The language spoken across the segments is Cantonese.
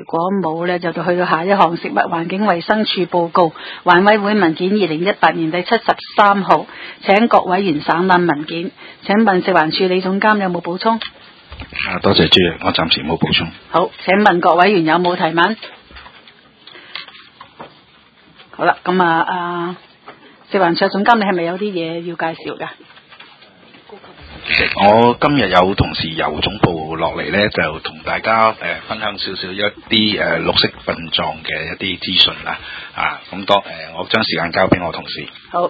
如果冇呢，就去到下一項食物環境衛生署報告，環委會文件2018年第73號，請各委員省覽文件。請問食環署李總監有冇補充？ 多謝主席，我暫時冇補充。 好，請問各委員有冇提問？好啦，咁食環署總監，你係咪有啲嘢要介紹㗎？ 我今日有同事由總部落嚟呢，就同大家分享少少一啲綠色殯葬嘅一啲資訊啦。咁我將時間交俾我同事。 好。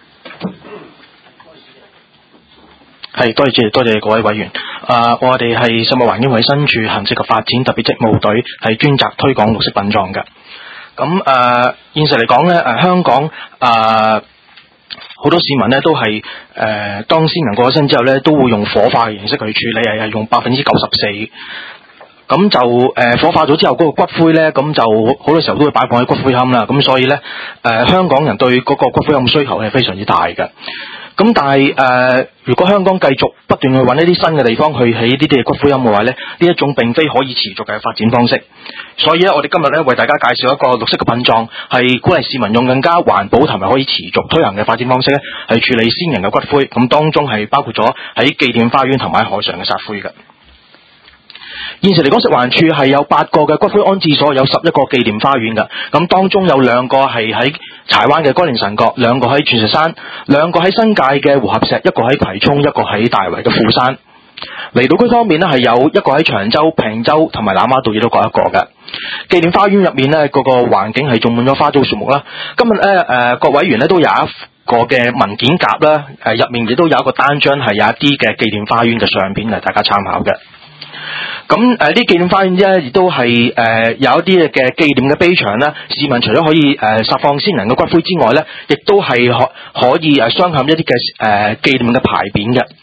係，多謝多謝各位委員。我哋係食物環境衞生署行政及發展特別職務隊，係專責推廣綠色殯葬嘅。咁現實嚟講咧，香港好多市民咧都係當先人過咗身之後咧，都會用火化嘅形式去處理，係用94%。咁就火化咗之後嗰個骨灰咧，咁就好多時候都會擺放喺骨灰龕啦。咁所以咧，香港人對嗰個骨灰龕需求係非常之大嘅。咁但係如果香港繼續不斷去揾一啲新嘅地方去起呢啲嘅骨灰龕嘅話咧，呢一種並非可以持續嘅發展方式。所以咧，我哋今日咧為大家介紹一個綠色嘅殯葬，係鼓勵市民用更加環保同埋可以持續推行嘅發展方式咧，係處理先人嘅骨灰。咁當中係包括咗喺紀念花園同埋喺海上嘅撒灰嘅。現時嚟講，食環署係有8個嘅骨灰安置所，有11個紀念花園嘅。咁當中有2個係喺柴灣嘅歌連臣角，2個喺鑽石山，2個喺新界嘅湖合石，一個喺葵涌，一個喺大圍嘅富山。離島區方面呢，係有一個喺長洲、坪洲同埋南丫島亦都各一個嘅。紀念花園入面呢，嗰個環境係種滿咗花草樹木啦。今日呢，各委員呢都有一個嘅文件夾啦，入面亦都有一個單張係有一啲嘅紀念花園嘅相片嚟大家參考嘅。咁啲紀念花園咧，亦都係有一啲嘅紀念嘅碑場啦。市民除咗可以撒放先人嘅骨灰之外咧，亦都係可以鑲嵌一啲嘅紀念嘅牌匾嘅。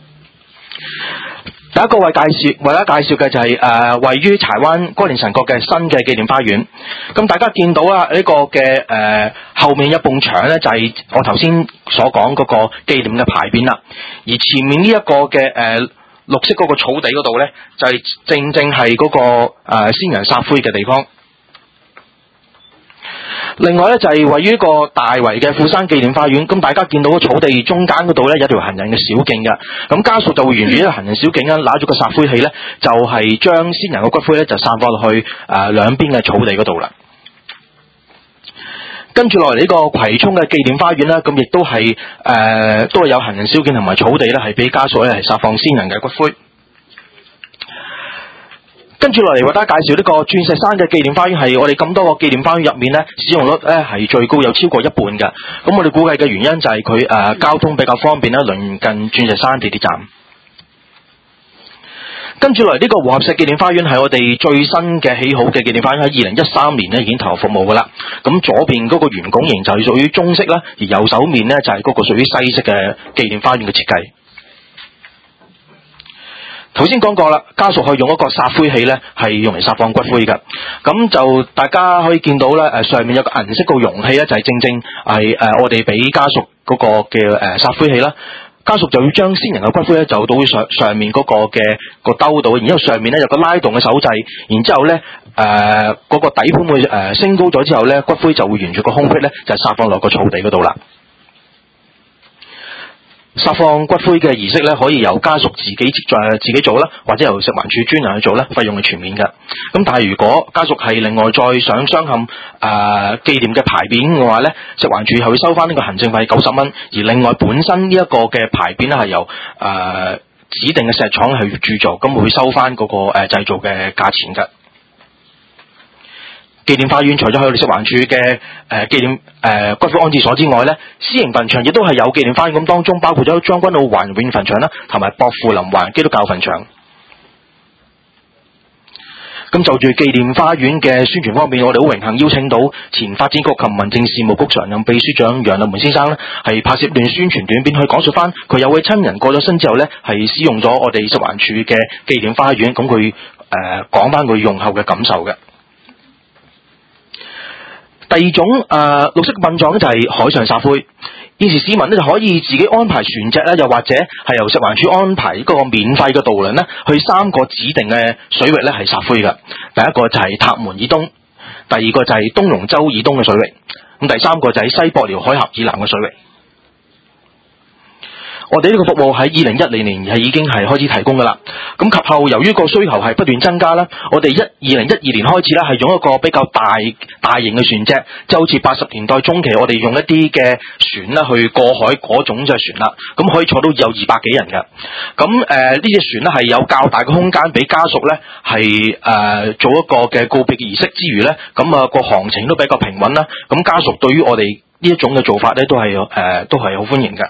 第一個為大家介紹嘅就係位於柴灣歌連臣角嘅新嘅紀念花園。咁大家見到啊，呢個嘅後面一埲牆咧，就係我頭先所講嗰個紀念嘅牌匾啦。而前面呢一個嘅綠色嗰個草地嗰度呢，就係正係嗰個先人撒灰嘅地方。另外呢，就係位於一個大圍嘅富山紀念花園。咁大家見到個草地中間嗰度呢，有條行人嘅小徑嘅。咁家屬就會沿住呢個行人小徑呢，拿住個撒灰器呢，就係將先人嘅骨灰呢，就散放落去兩邊嘅草地嗰度啦。跟住落嚟呢個葵涌嘅紀念花園啦，咁亦都係都係有行人小徑同埋草地咧，係俾家屬咧係撒放先人嘅骨灰。跟住落嚟為大家介紹呢個鑽石山嘅紀念花園，係我哋咁多個紀念花園入面咧，使用率咧係最高，有超過一半嘅。咁我哋估計嘅原因就係佢交通比較方便啦，鄰近鑽石山地鐵站。跟住嚟呢個湖合石紀念花園係我哋最新嘅起好嘅紀念花園，喺2013年咧已經投入服務噶啦。咁左邊嗰個圓拱形就係屬於中式啦，而右手面呢就係嗰個屬於西式嘅紀念花園嘅設計。頭先講過啦，家屬可以用一個撒灰器呢係用嚟撒放骨灰噶。咁就大家可以見到呢，上面有個銀色個容器呢，就係正係我哋俾家屬嗰個嘅撒灰器啦。家屬就要將先人嘅骨灰咧，就倒上面嗰個嘅個兜度，然之後上面咧有個拉動嘅手掣，然之後咧嗰個底盤會升高咗之後咧，骨灰就會沿住個空隙咧就撒放落個草地嗰度啦。撒放骨灰嘅儀式咧，可以由家屬自己做啦，或者由食環署專人去做啦，費用係全免嘅。咁但係如果家屬係另外再想鑲嵌紀念嘅牌匾嘅話咧，食環署係會收翻呢個行政費90蚊，而另外本身呢一個嘅牌匾咧係由指定嘅石廠去鑄造，咁會收翻嗰個製造嘅價錢㗎。紀念花園除咗喺我哋食環署嘅紀念骨灰安置所之外咧，私營墳場亦都係有紀念花園，咁當中包括咗將軍澳環永墳場啦，同埋薄扶林環基督教墳場。咁就住紀念花園嘅宣傳方面，我哋好榮幸邀請到前發展局及民政事務局常任秘書長楊立門先生呢，係拍攝段宣傳短片去講述翻佢有位親人過咗身之後呢，係使用咗我哋食環署嘅紀念花園，咁佢講翻佢用後嘅感受嘅。第二種綠色殯葬就係海上撒灰。 現時市民咧就可以自己安排船隻咧，又或者係由食環署安排嗰個免費嘅渡輪咧，去3個指定嘅水域咧係撒灰嘅。第一個就係塔門以東，第二個就係東龍洲以東嘅水域，咁第三個就係西博寮海峽以南嘅水域。我哋呢個服務喺2010年係已經係開始提供噶啦，咁及後由於個需求係不斷增加啦，我哋2012年開始咧係用一個比較大型嘅船隻，就好似80年代中期我哋用一啲嘅船啦去過海嗰種嘅船啦，咁可以坐到有200幾人嘅，咁呢隻船咧係有較大嘅空間俾家屬咧係做一個嘅告別嘅儀式之餘咧，咁個行程都比較平穩啦，咁家屬對於我哋呢一種嘅做法咧都係好歡迎嘅。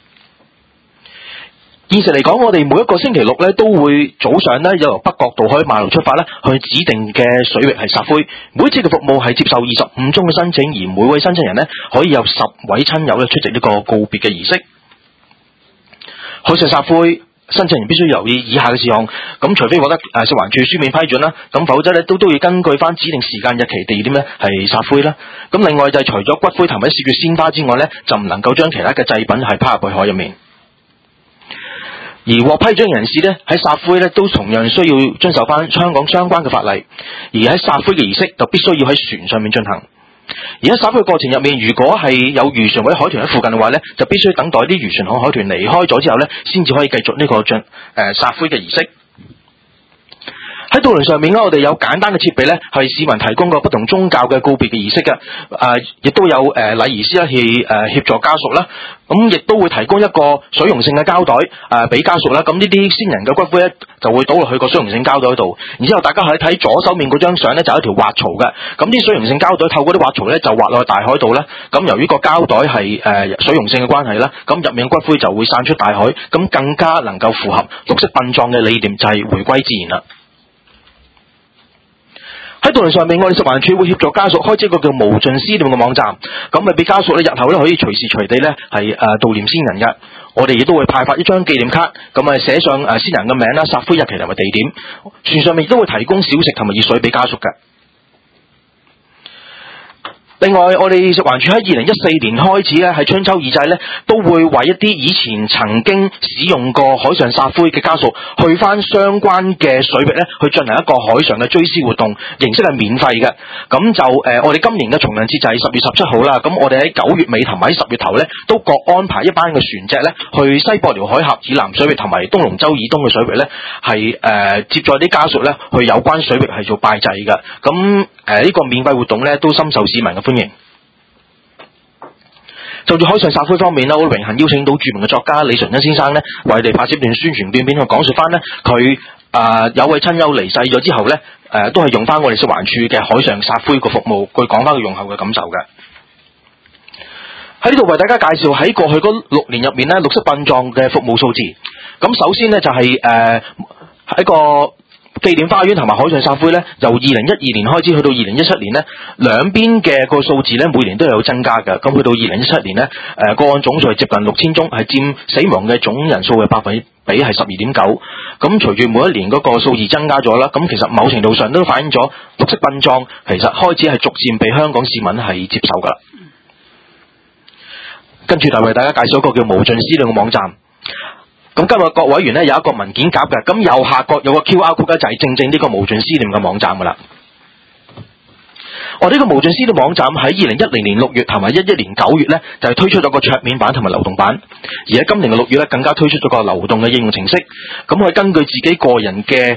現時嚟講，我哋每一個星期六咧都會早上咧由北角渡海馬路出發咧，去指定嘅水域係撒灰。每一次嘅服務係接受25宗嘅申請，而每位申請人咧可以有10位親友咧出席呢個告別嘅儀式。海上撒灰，申請人必須留意以下嘅事項。咁除非獲得食環署書面批准啦，咁否則咧都要根據翻指定時間、日期、地點咧係撒灰啦。咁另外就係除咗骨灰同埋視覺鮮花之外咧，就唔能夠將其他嘅祭品係拋入去海入面。而獲批准人士咧喺撒灰咧都同樣需要遵守翻香港相關嘅法例，而喺撒灰嘅儀式就必須要喺船上面進行。而喺撒灰嘅過程入面，如果係有漁船或者海豚喺附近嘅話咧，就必須等待啲漁船同海豚離開咗之後咧，先至可以繼續呢個撒灰嘅儀式。喺渡輪上面咧，我哋有簡單嘅設備咧，係市民提供過不同宗教嘅告別嘅儀式嘅，亦都有禮儀師去協助家屬啦。咁亦都會提供一個水溶性嘅膠袋俾家屬啦。咁呢啲先人嘅骨灰咧就會倒落去個水溶性膠袋度，然之後大家可以睇左手面嗰張相咧就有一條滑槽嘅。咁啲水溶性膠袋透過啲滑槽咧就滑落去大海度啦。咁由於個膠袋係水溶性嘅關係啦，咁入面嘅骨灰就會散出大海，咁更加能夠符合綠色殯葬嘅理念，就係回歸自然啦。喺渡輪上面，我哋食環署會協助家屬開設一個叫無盡思念嘅網站，咁咪俾家屬咧日後咧可以隨時隨地咧係悼念先人嘅。我哋亦都會派發一張紀念卡，咁寫上先人嘅名啦、撒灰日期同埋地點。船上面亦都會提供小食同埋熱水俾家屬嘅。另外，我哋食環署喺2014年開始咧，喺春秋二祭咧，都會為一啲以前曾經使用過海上撒灰嘅家屬，去翻相關嘅水域咧，去進行一個海上嘅追思活動，形式係免費嘅。咁就我哋今年嘅重陽節就係10月17號啦。咁我哋喺9月尾同埋喺10月頭咧，都各安排一班嘅船隻咧，去西博寮海峽以南水域同埋東龍洲以東嘅水域咧，係接載啲家屬咧去有關水域係做拜祭嘅。咁呢個免費活動咧，都深受市民嘅歡迎。就住海上撒灰方面咧，我榮幸邀請到著名嘅作家李純恩先生咧，為我哋拍攝一段宣傳短片去講述翻咧佢有位親友離世咗之後咧，都係用翻我哋食環署嘅海上撒灰個服務，去講翻佢用後嘅感受嘅。喺呢度為大家介紹喺過去嗰6年入面咧，綠色殯葬嘅服務數字。咁首先咧就係喺個紀念花園同埋海上撒灰咧，由2012年開始去到2017年咧，兩邊嘅個數字咧每年都有增加嘅。咁去到2017年咧，個案總數係接近6000宗，係佔死亡嘅總人數嘅百分比係12.9%。咁隨住每一年嗰個數字增加咗啦，咁其實某程度上都反映咗綠色殯葬其實開始係逐漸被香港市民係接受噶啦。跟住就為大家介紹一個叫無盡思念嘅網站。咁今日各委員咧有一個文件夾嘅，咁右下角有個 QR code 咧，就係正正呢個無盡思念嘅網站噶啦。我呢個無盡思念網站喺2010年6月同埋11年9月咧，就係推出咗個桌面版同埋流動版，而喺今年嘅6月咧，更加推出咗個流動嘅應用程式。咁佢根據自己個人嘅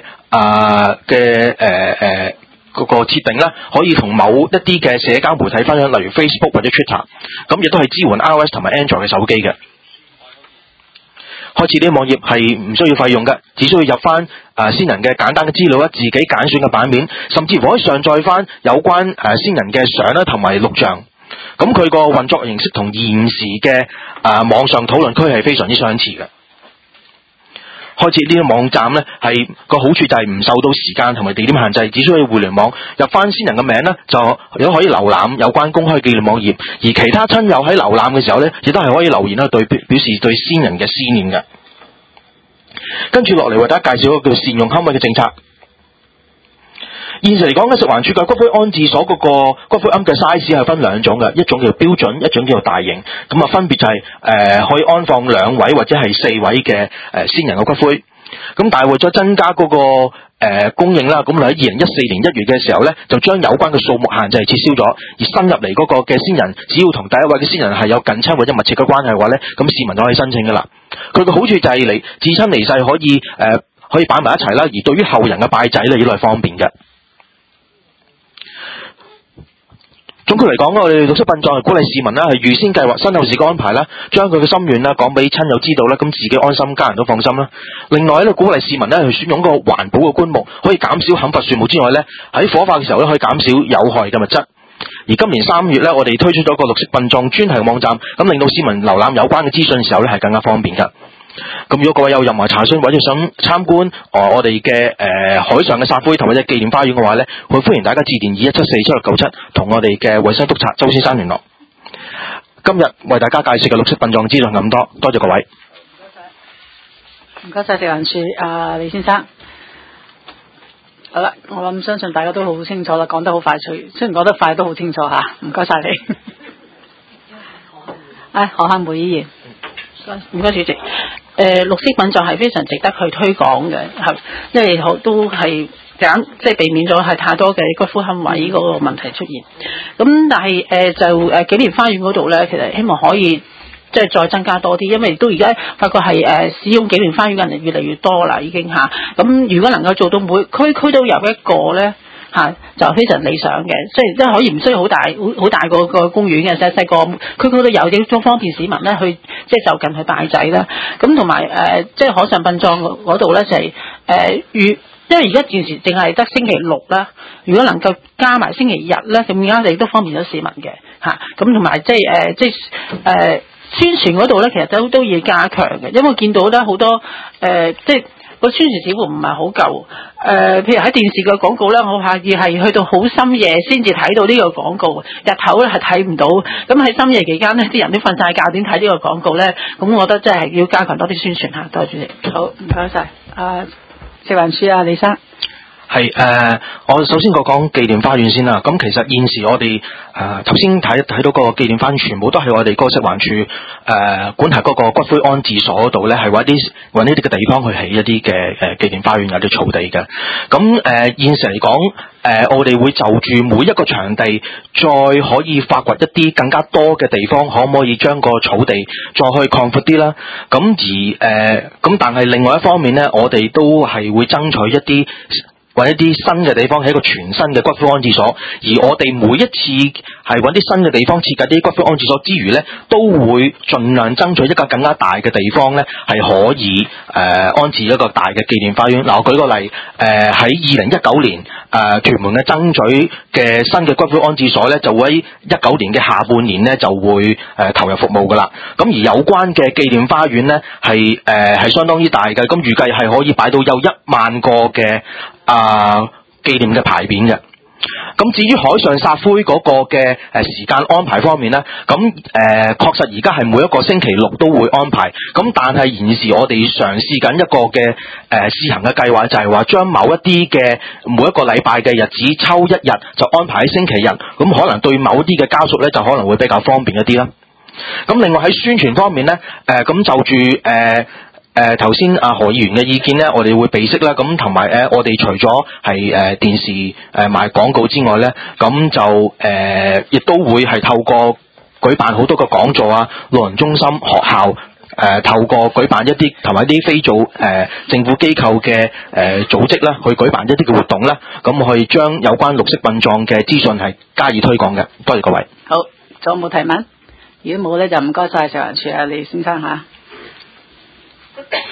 嗰個設定咧，可以同某一啲嘅社交媒體分享，例如 Facebook 或者 Twitter， 咁亦都係支援 iOS 同埋 Android 嘅手機嘅。開始呢啲網頁係唔需要費用嘅，只需要入翻先人嘅簡單嘅資料啦，自己揀選嘅版面，甚至乎可以上載翻有關先人嘅相啦同埋錄像。咁佢個運作形式同現時嘅網上討論區係非常之相似嘅。開設呢個網站咧，係個好處就係唔受到時間同埋地點限制，只需要互聯網入翻先人嘅名咧，就都可以瀏覽有關公開紀念網頁。而其他親友喺瀏覽嘅時候咧，亦都係可以留言啦，表示對先人嘅思念嘅。跟住落嚟為大家介紹一個叫善用坑位嘅政策。 現時嚟講咧，食環署嘅骨灰安置所嗰個骨灰龕嘅 size 係分兩種嘅，一種叫做標準，一種叫做大型。咁啊，分別就係可以安放2位或者係4位嘅先人嘅骨灰。咁但係為咗增加嗰個供應啦，咁喺2014年1月嘅時候咧，就將有關嘅數目限制撤銷咗，而新入嚟嗰個嘅先人，只要同第一位嘅先人係有近親或者密切嘅關係嘅話咧，咁市民就可以申請噶啦。佢嘅好處就係你至親離世可以擺埋一齊啦，而對於後人嘅拜祭咧，亦都係方便嘅。總括嚟講，我哋綠色殯葬係鼓勵市民啦，係預先計劃身後事嘅安排啦，將佢嘅心願啦講俾親友知道啦，咁自己安心，家人都放心啦。另外咧，鼓勵市民咧去選用個環保嘅棺木，可以減少砍伐樹木之外咧，喺火化嘅時候咧可以減少有害嘅物質。而今年3月咧，我哋推出咗個綠色殯葬專題網站，咁令到市民瀏覽有關嘅資訊嘅時候咧係更加方便㗎。咁如果各位有任何查詢或者想參觀我哋嘅海上嘅撒灰同或者紀念花園嘅話咧，會歡迎大家致電21747697同我哋嘅衛生督察周先生聯絡。今日為大家介紹嘅綠色殯葬資訊咁多，多謝各位。 唔該晒食環署李先生。好啦，我諗相信大家都好清楚啦，講得好快脆，雖然講得快都好清楚吓，唔該晒你。何漢梅議員，唔該主席。綠色殯葬係非常值得去推廣嘅，因為都係即係避免咗係太多嘅骨灰龕位嗰個問題出現。咁但係就紀念花園嗰度咧，其實希望可以即係再增加多啲，因為都而家發覺係使用紀念花園嘅人越嚟越多啦，已經嚇。咁如果能夠做到每區區都有一個咧。就非常理想嘅，即係可以唔需要好大個公園嘅，細個區區都有，亦都方便市民咧去即係就近去拜祭啦。咁同埋即係海上殯葬嗰度咧就係因為而家暫時淨係得星期六啦，如果能夠加埋星期日咧，咁而家亦都方便咗市民嘅嚇。咁同埋即係宣傳嗰度咧，其實都要加強嘅，因為見到咧好多即係。個宣傳似乎唔係好夠，譬如喺電視嘅廣告咧，我怕要係去到好深夜先至睇到呢個廣告，日頭咧係睇唔到。咁喺深夜期間呢，啲人都瞓晒覺，點睇呢個廣告咧？咁我覺得真係要加強多啲宣傳嚇。多謝主席。好，唔該晒。食環署李生。係我首先講紀念花園先啦。咁其實現時我哋頭先睇到個紀念花園全部都係我哋嗰個食環署管轄嗰個骨灰安置所度咧，係揾呢啲嘅地方去起一啲嘅紀念花園，有啲草地嘅。咁現時嚟講，我哋會就住每一個場地再可以發掘一啲更加多嘅地方，可唔可以將個草地再去擴闊啲啦？咁但係另外一方面咧，我哋都係會爭取一啲揾一啲新嘅地方，係一個全新嘅骨灰安置所。而我哋每一次係揾啲新嘅地方設計啲骨灰安置所之餘呢，都會盡量爭取一個更加大嘅地方呢，係可以安置一個大嘅紀念花園。嗱，我舉個例，喺2019年屯門嘅爭取嘅新嘅骨灰安置所呢，就會喺19年嘅下半年呢就會投入服務噶啦。咁而有關嘅紀念花園呢，係相當之大嘅，咁預計係可以擺到有1萬個嘅紀念嘅牌匾嘅。咁至於海上撒灰嗰個嘅時間安排方面呢，咁確實而家係每一個星期六都會安排。咁但係現時我哋嘗試緊一個嘅試行嘅計劃，就係話將某一啲嘅每一個禮拜嘅日子抽一日就安排喺星期日，咁可能對某啲嘅家屬呢，就可能會比較方便一啲啦。咁另外喺宣傳方面呢，咁就住頭先何議員嘅意見呢，我哋會備悉啦。咁同埋我哋除咗係電視賣廣告之外呢，咁就亦都會係透過舉辦好多個講座啊、老人中心、學校透過舉辦一啲同埋一啲非政府機構嘅組織啦，去舉辦一啲嘅活動啦，咁去將有關綠色殯葬嘅資訊係加以推廣嘅。多謝各位。 好，仲有冇提問？如果冇呢，就唔該晒食環署李先生嚇。